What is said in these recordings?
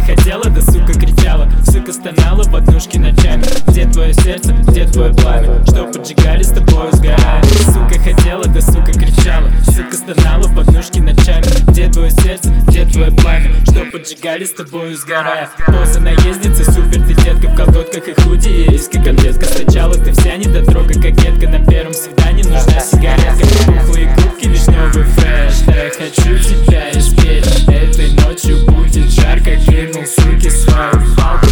хотела, да сука кричала, сука стонала в однушке ночами. Где твое сердце, где твое пламя, что поджигали с тобою сгорая? Сука хотела, да сука кричала, сука стонала в однушке ночами. Где твое сердце, где твое пламя, что поджигали с тобою сгорая? Поза наездницы, супер ты детка, в колготках и худи, ириска конфетка. Сначала ты вся недотрога, кокетка, на первом свидании нужна сигаретка. Пухлые губки, вишневый фреш, да я хочу тебя испечь. Этой ночью будет жарко, кинул суки свою палку.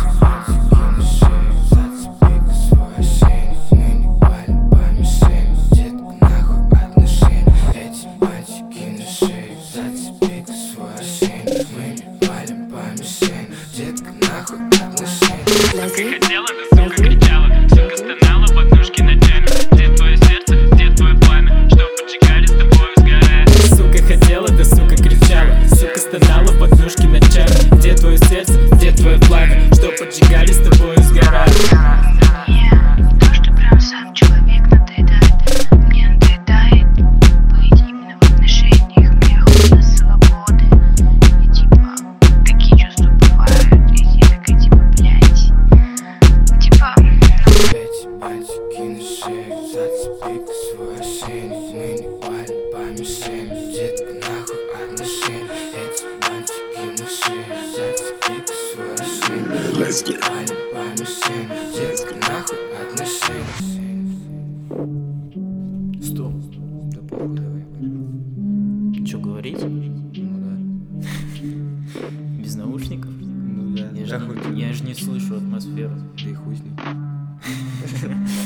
Хотела, да сука кричала, сука стонала в однушке ночами. Где твое сердце, где твое пламя, что поджигали с тобою сгорая? Сука хотела, да сука кричала, сука стонала в однушке ночами. Где твое сердце, где твое пламя, что поджигали с тобою сгорая? То, что прям сам человек надоедает. Мне надоедает быть именно в отношениях. Мне охота свободы. И типа, такие чувства бывают. И я такая типа, блять. Типа, Эти бантики на шею, зацепи-ка свой ошейник. Мы не палим по мишени, детка, нахуй отношения. Эти бантики на шею, зацепи-ка свой ошейник. Мы не палим по мишени, детка, нахуй отношения. Стоп. Да похуй, давай. Чё говорить? Ну Без наушников? да. Я же не слышу атмосферу. Да и хуй с ним.